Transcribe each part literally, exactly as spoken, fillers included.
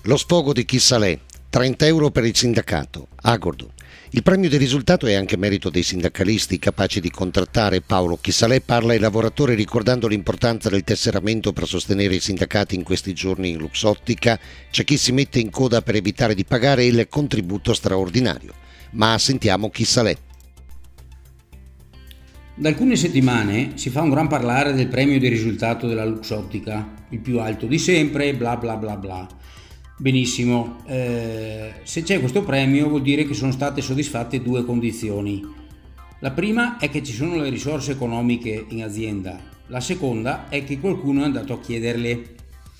Lo sfogo di Chi Salè, trenta euro per il sindacato, Agordo. Il premio di risultato è anche merito dei sindacalisti capaci di contrattare. Paolo Chi Salè parla ai lavoratori ricordando l'importanza del tesseramento per sostenere i sindacati in questi giorni in Luxottica. C'è chi si mette in coda per evitare di pagare il contributo straordinario. Ma sentiamo Chi Salè. Da alcune settimane si fa un gran parlare del premio di risultato della Luxottica, il più alto di sempre, bla bla bla bla. Benissimo, eh, se c'è questo premio vuol dire che sono state soddisfatte due condizioni. La prima è che ci sono le risorse economiche in azienda, la seconda è che qualcuno è andato a chiederle.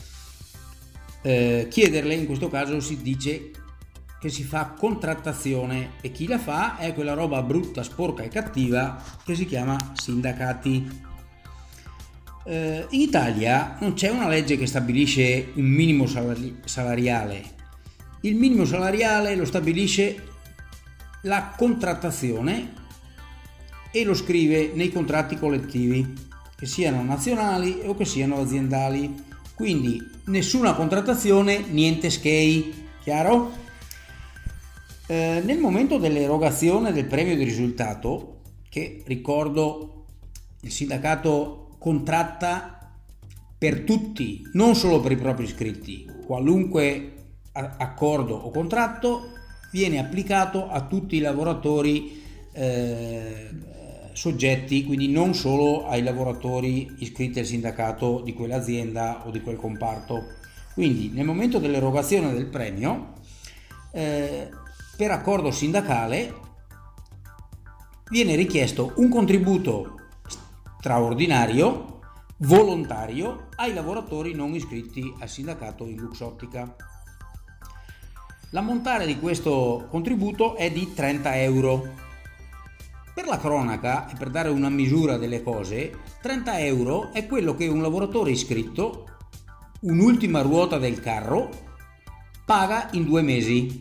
Eh, chiederle in questo caso si dice che si fa contrattazione e chi la fa è quella roba brutta, sporca e cattiva che si chiama sindacati. Eh, in Italia non c'è una legge che stabilisce un minimo salari- salariale. Il minimo salariale lo stabilisce la contrattazione e lo scrive nei contratti collettivi, che siano nazionali o che siano aziendali. Quindi nessuna contrattazione, niente schei, chiaro? Eh, nel momento dell'erogazione del premio di risultato, che ricordo il sindacato contratta per tutti, non solo per i propri iscritti, qualunque accordo o contratto viene applicato a tutti i lavoratori eh, soggetti, quindi non solo ai lavoratori iscritti al sindacato di quell'azienda o di quel comparto. Quindi nel momento dell'erogazione del premio, eh, per accordo sindacale viene richiesto un contributo straordinario, volontario, ai lavoratori non iscritti al sindacato in Luxottica. L'ammontare di questo contributo è di trenta euro. Per la cronaca e per dare una misura delle cose, trenta euro è quello che un lavoratore iscritto, un'ultima ruota del carro, paga in due mesi.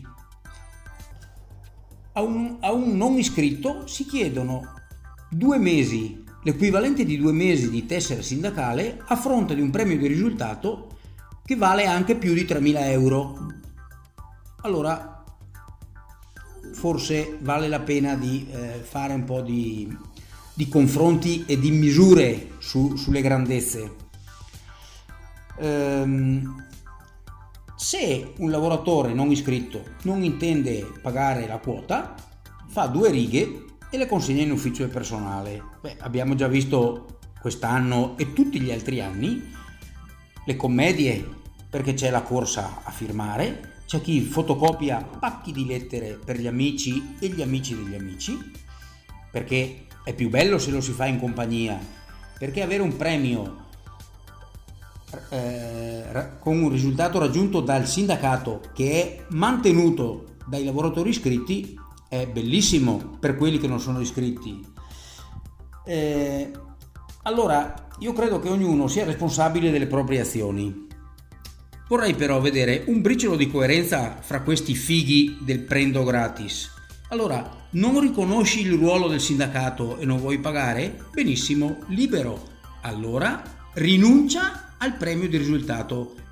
A un, a un non iscritto si chiedono due mesi, l'equivalente di due mesi di tessera sindacale a fronte di un premio di risultato che vale anche più di tremila euro. Allora forse vale la pena di eh, fare un po' di, di confronti e di misure su, sulle grandezze. Ehm, se un lavoratore non iscritto non intende pagare la quota, fa due righe e le consegna in ufficio del personale. Beh, abbiamo già visto quest'anno e tutti gli altri anni le commedie, perché c'è la corsa a firmare, c'è chi fotocopia pacchi di lettere per gli amici e gli amici degli amici, perché è più bello se lo si fa in compagnia, perché avere un premio eh, con un risultato raggiunto dal sindacato che è mantenuto dai lavoratori iscritti è bellissimo per quelli che non sono iscritti. Eh, allora, io credo che ognuno sia responsabile delle proprie azioni. Vorrei però vedere un briciolo di coerenza fra questi fighi del prendo gratis. Allora, non riconosci il ruolo del sindacato e non vuoi pagare? Benissimo, libero. Allora, rinuncia al premio di risultato